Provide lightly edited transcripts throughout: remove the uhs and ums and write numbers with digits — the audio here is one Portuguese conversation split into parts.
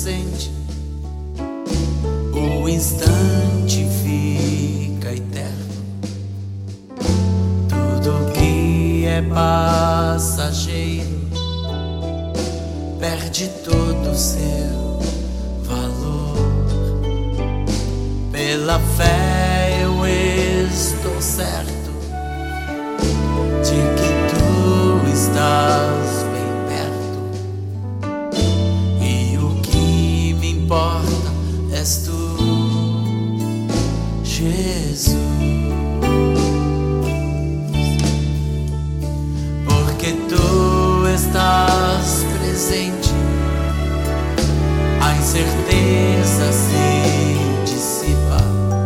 presente, o instante fica eterno. Tudo que é passageiro perde todo o seu valor. Pela fé eu estou certo de que tu estás bem perto, e o que me importa és tu, Jesus. Porque tu estás presente, a incerteza se dissipa,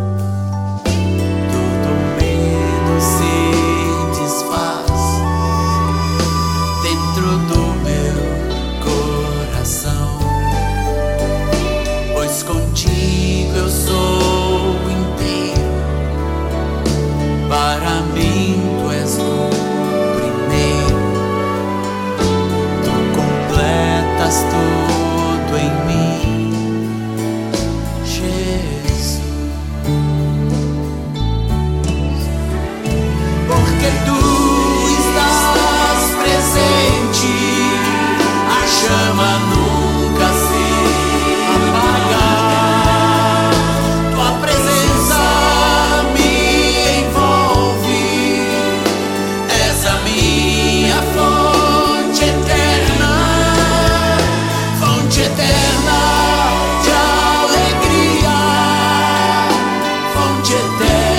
todo medo se desfaz dentro do meu coração, pois contigo eu sou inteiro. Para mim tu és o primeiro, tu completas tudo em mim, Jesus. Porque tu estás presente, a chama nunca se apaga. Tua presença me envolve, és a minha fonte eterna de alegria, fonte eterna